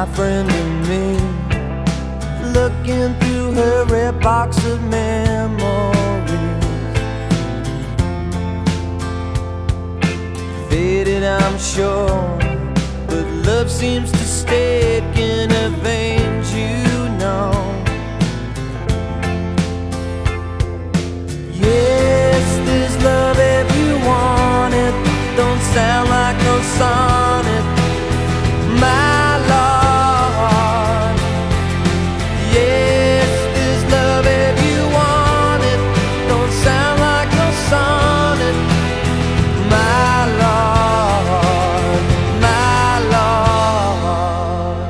friend and me, looking through her red box of memories. Faded, I'm sure, but love seems to stick in her veins, you know. Yes, there's love if you want it. Don't sound like no sonnet, my Lord. Yes, there's love if you want it. Don't sound like no sonnet, my Lord, my Lord.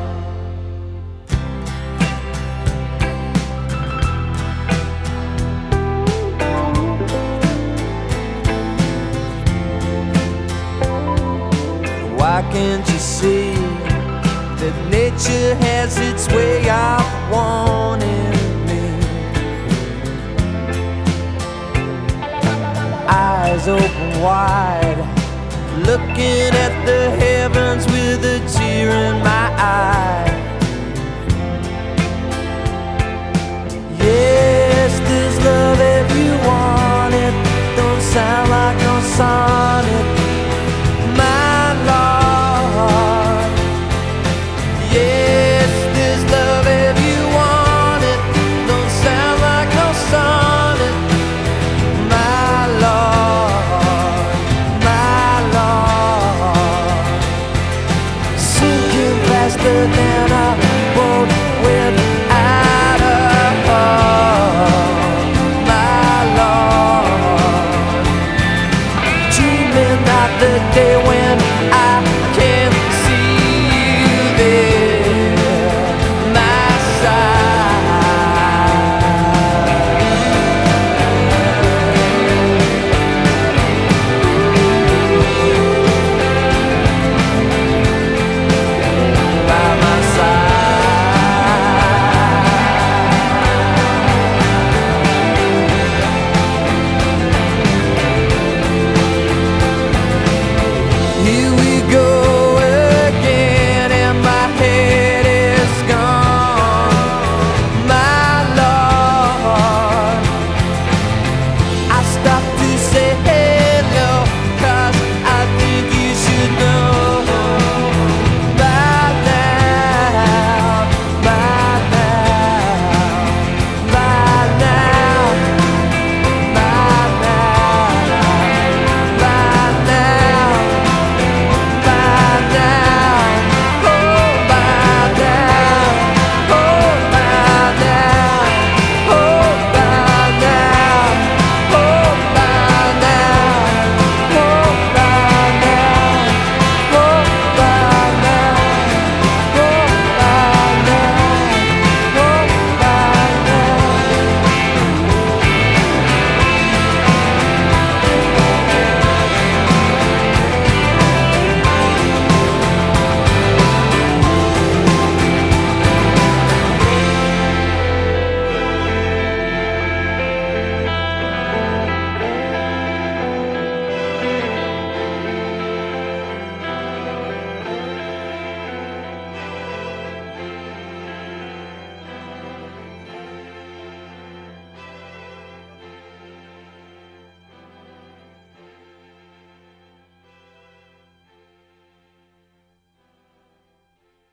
Why can't you see that nature has its way of wanting me? Eyes open wide, looking at the heavens with a tear in my eye. Yeah.